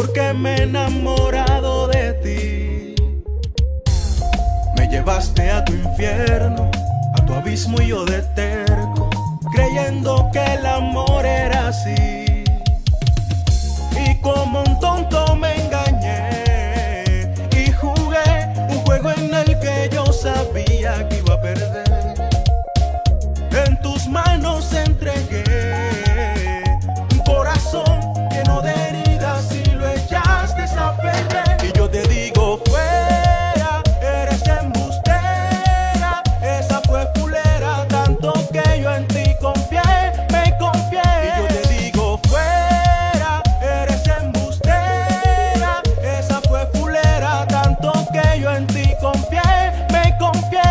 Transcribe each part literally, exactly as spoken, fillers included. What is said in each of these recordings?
porque me he enamorado de ti. Me llevaste a tu infierno, a tu abismo y yo de terco, creyendo que el amor era así. Y como un tonto me engañé y jugué un juego en el que yo sabía que iba a perder. En tus manos entregué un corazón lleno de heridas y lo echaste a perder. Y yo te digo fuera, eres embustera, esa fue fulera, tanto que yo en ti confié, me confié. Y yo te digo fuera, eres embustera, esa fue fulera, tanto que yo en ti confié, me confié.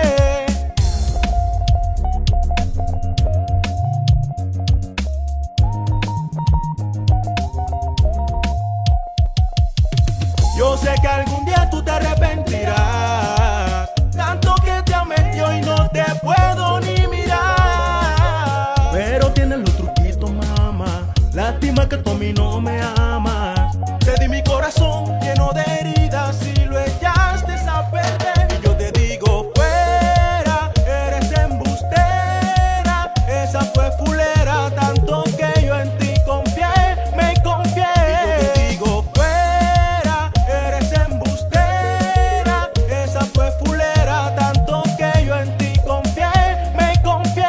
Yo sé que algún día tú te arrepentirás, tanto que te amé y hoy no te puedo ni mirar. Pero tienes los truquitos, mamá, lástima que tú a mí no me amas. Te di mi corazón lleno de heridas y lo echaste a perder. Y yo te digo fuera, eres embustera, esa fue fulera, tanto que yo en ti confié, me confié. Y yo te digo fuera, eres embustera, esa fue fulera, tanto que yo en ti confié, me confié.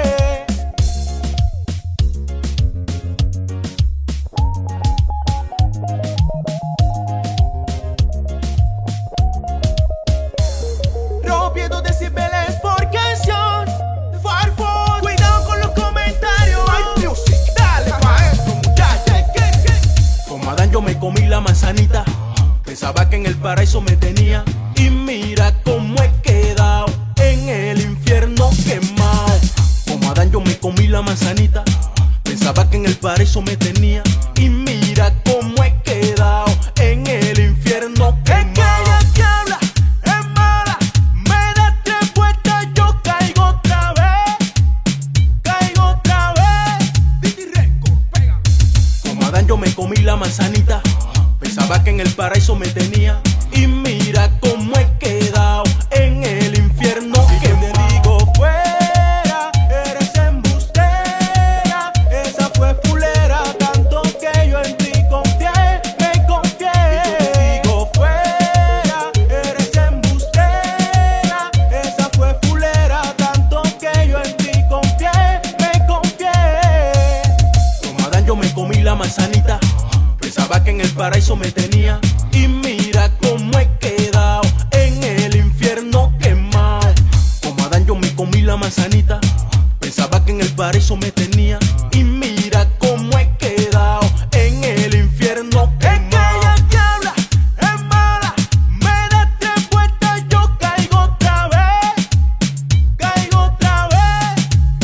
Rompiendo decibeles por canción, Farfod, cuidado con los comentarios. Ay, music, dale maestro, muchacho. Como Adán yo me comí la manzanita, pensaba que en el paraíso me tenía, y mira cómo he quedado en el infierno quemado. Como Adán yo me comí la manzanita, pensaba que en el paraíso me tenía, y mira cómo he quedado en el infierno quemado. Es que ella que habla es mala, me da tres vueltas, yo caigo otra vez, caigo otra vez. Didi Record, pega. Como Adán yo me comí la manzanita, pensaba que en el paraíso me tenía, y mira cómo he quedado en el infierno que te digo fuera, eres embustera, esa fue fulera, tanto que yo en ti confié, me confié. Y yo te digo fuera, eres embustera, esa fue fulera, tanto que yo en ti confié, me confié. Como Adán yo me comí la manzanita, pensaba que en el paraíso me tenía, y mira cómo he quedado en el infierno quemado. Como Adán yo me comí la manzanita, pensaba que en el paraíso me tenía, y mira cómo he quedado en el infierno quemado. Es que ella que habla es mala, me da tres vueltas, yo caigo otra vez, caigo otra vez.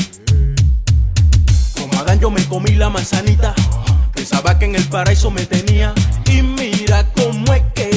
Como Adán yo me comí la manzanita, pensaba que en el paraíso me tenía, y mira cómo he quedado